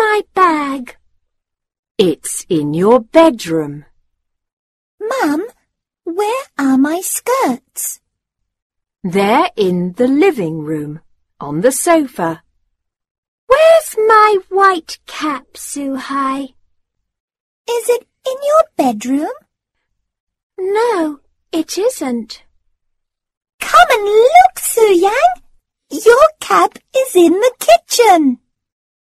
my bag? It's in your bedroom. Mum, where are my skirts? They're in the living room, on the sofa. Where's my white cap, Sue-Hi? Is it in your bedroom? No, it isn't. Come and look, Soo-Yang. Your cap is in the kitchen.